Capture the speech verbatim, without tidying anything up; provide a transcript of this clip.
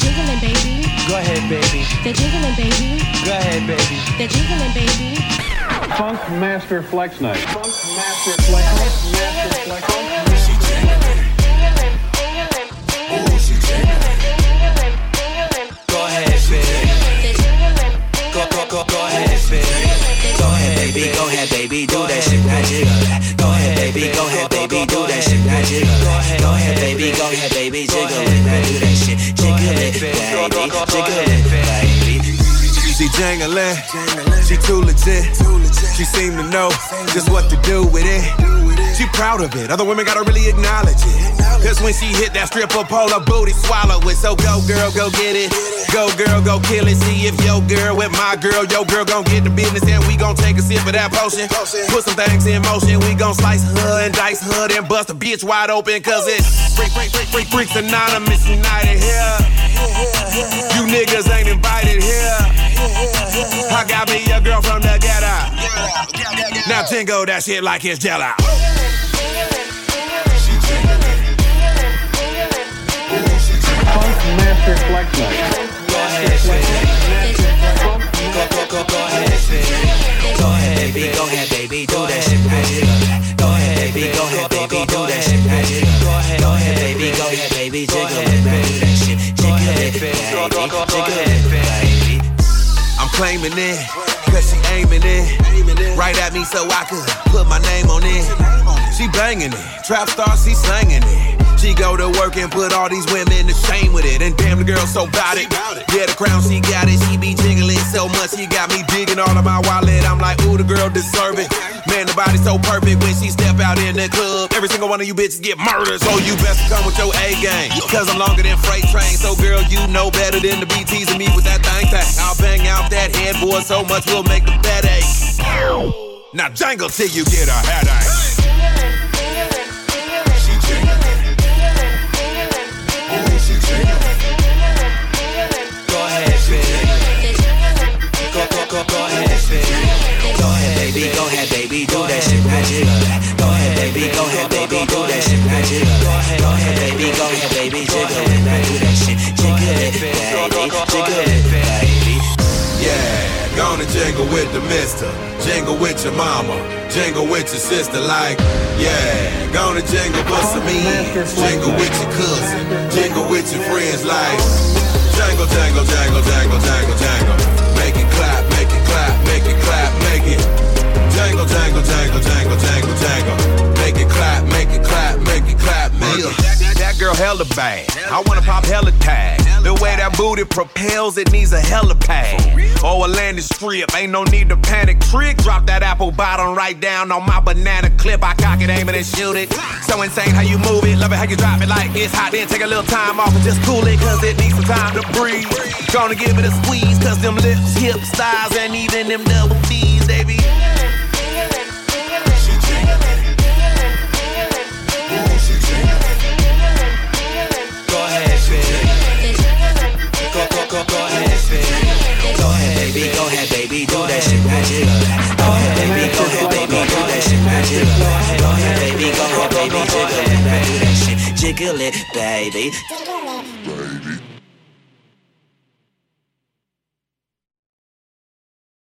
jiggling, baby. Go ahead, baby. They're jiggling, baby. Go ahead, baby. They're jiggling, baby. Funk Master Flex Night. Funk Master Flex Night. Master Flex Night. She jiggling. Ooh, she jiggling. Go ahead, baby. Go, go, go, go ahead, baby. Go ahead, baby, go ahead, baby, do that shit, that jiggle. Go ahead, baby, go ahead, baby, do that shit, that jiggle. Go ahead, baby, go ahead, baby, jiggle it, now do that shit, jiggle it, baby, jiggle it, baby. She jangling, she too legit. She seem to know just what to do with it. She proud of it, other women gotta really acknowledge it. Cause when she hit that stripper pole, her booty swallow it. So go girl, go get it. Go girl, go kill it. See if your girl with my girl, your girl gon' get the business. And we gon' take a sip of that potion. Put some things in motion. We gon' slice her and dice her and bust a bitch wide open. Cause it's freak, freak, freak, freak, freaks anonymous united here. You niggas ain't invited here. I got me a girl from the ghetto. Now jingle that shit like it's jello. Funk Master Flex Night. Go ahead, baby. Go, go, go, go ahead, baby. Go ahead, baby, go ahead, baby, do that shit, that jiggle. Go ahead, baby, go ahead, baby, do that shit, that jiggle. Go ahead, baby, go ahead, baby, jiggle it, now do that shit, jiggle it, baby, jiggle it, baby. I'm claiming it, cause she aiming it right at me so I could put my name on it. She banging it, trap star, she slanging it. She go to work and put all these women to shame with it. And damn, the girl so bout it. Yeah, the crown, she got it. She be jiggling so much, she got me digging all of my wallet. I'm like, ooh, the girl deserve it. Man, the body's so perfect when she step out in the club. Every single one of you bitches get murdered. So you best come with your A game. Cause I'm longer than freight train. So girl, you know better than to be teasing me with that thing thing. I'll bang out that headboard so much we'll make the bed ache. Now jangle till you get a headache. Go ahead, baby. Go, go, go, go ahead, baby. Go ahead, baby, go ahead, baby, do that shit, that jiggle. Go ahead, baby, go ahead, baby, do that shit, that jiggle. Go ahead, baby, go ahead, baby, jiggle it, now do that shit, jiggle it, baby, jiggle it, baby. Yeah, gonna jingle with the mister. Jingle with your mama. Jingle with your sister like, yeah. Gonna jingle for some ends. Jingle with your cousin. Jingle with your friends like, jangle, jangle, jangle, jangle, jangle, jangle. Make it clap, make it clap, make it clap, make it. Jangle, jangle, jangle, jangle, jangle, jangle. Make it clap, make it clap, make it clap, make it. That girl hella bad. I wanna pop hella tag. The way that booty propels, it needs a hella pad. Oh, a landing strip, ain't no need to panic. Trick, drop that apple bottom right down on my banana clip. I cock it, aim it, and shoot it. So insane how you move it, love it how you drop it like it's hot. Then take a little time off and just cool it, cause it needs some time to breathe. Gonna give it a squeeze, cause them lips, hips, thighs, and even them double D's, baby. Go ahead, baby. Go, go, go, go ahead, baby. Go ahead, baby, go ahead, baby, do that shit, that jiggle. Go ahead, baby, go ahead, baby, do that shit, that jiggle. Go ahead, baby, go ahead, baby, jiggle it, now do that shit, jiggle it, baby.